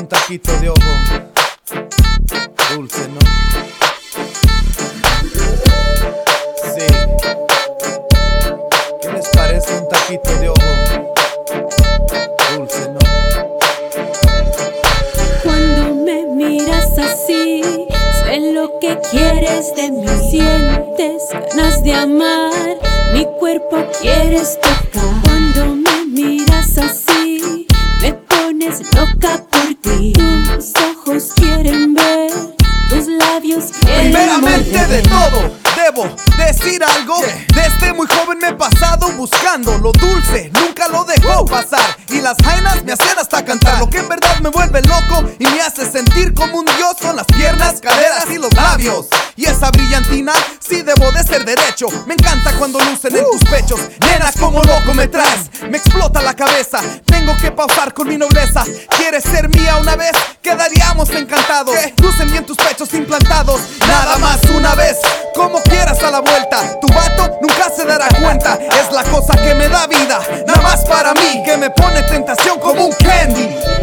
un taquito de ojo dulce, ¿no? Sí. ¿Qué les parece un taquito de ojo dulce, no? Cuando me miras así, sé lo que quieres de mí. Sientes ganas de amar, mi cuerpo quieres tocar. Cuando me miras así, me pones loca por ti. Tus ojos quieren ver, tus labios quieren Primeramente morder. de todo, debo decir algo. Desde muy joven me he pasado buscando lo dulce, nunca lo dejo pasar. Y las jainas me hacen hasta cantar. Lo que en verdad me vuelve loco y me hace sentir como un dios son las piernas, caderas y los labios. Y esa brillantina, sí debo de ser derecho. Me encanta cuando lucen en tus pechos. Nena, como loco me traes, me explota la cabeza. Tengo que pausar con mi nobleza. ¿Quieres ser mía una vez? Quedaríamos encantados. Lucen bien tus pechos implantados. Nada más una vez, como quieras a la vuelta. Tu vato nunca se dará cuenta. Es la cosa que me da vida, nada más para mí, que me pone tentación como un candy.